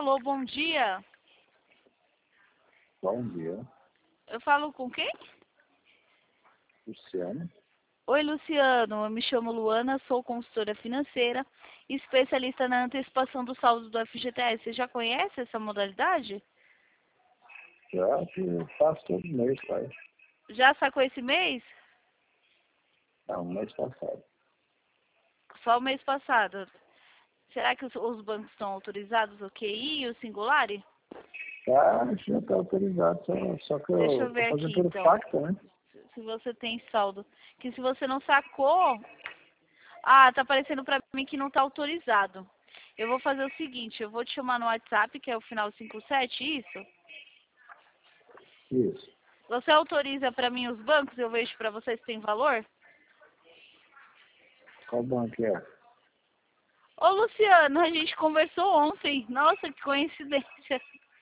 Alô, bom dia. Bom dia, Eu falo com quem? Luciano. Oi, Luciano. Eu me chamo Luana, sou consultora financeira, especialista na antecipação do saldo do FGTS. Você já conhece essa modalidade? Já que eu faço todo mês, faz. Já sacou esse mês? Não, mês passado. Só o mês passado. Será que os bancos estão autorizados, o QI e o Singulari? Já está autorizado, só que Deixa eu eu estou ver fazendo aqui, pelo então, facto, né? se você tem saldo. Que se você não sacou... Ah, tá aparecendo pra mim que não tá autorizado. Eu vou fazer o seguinte, eu vou te chamar no WhatsApp, que é o final 57, isso? Isso. Você autoriza pra mim os bancos? Eu vejo pra vocês se tem valor? Qual banco é? Ô, Luciano, a gente conversou ontem. Nossa, que coincidência.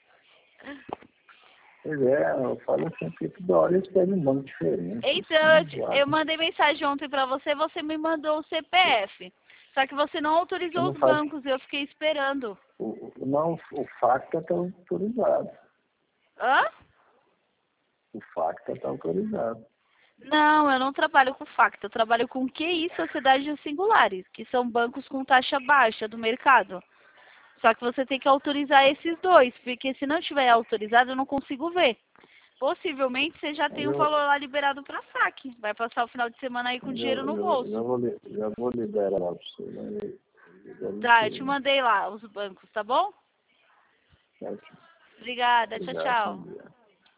Pois é, eu falo assim, porque toda hora eles pedem um banco diferente. Isso Então, não é eu zoado. mandei mensagem ontem pra você, você me mandou o CPF. Só que você não Você autorizou não os faz. bancos, eu fiquei esperando. Não, o facto está autorizado. Hã? O facto está autorizado. Não, eu não trabalho com Facta, eu trabalho com QI, Sociedades Singulares, que são bancos com taxa baixa do mercado. Só que você tem que autorizar esses dois, porque se não tiver autorizado, eu não consigo ver. Possivelmente você já Mas tem um eu, valor lá liberado para saque. Vai passar o final de semana aí com dinheiro no bolso. já vou liberar lá para você, né? Tá, eu te mandei lá os bancos, tá bom? Certo. Obrigada, tchau, Obrigado, bom tchau. dia.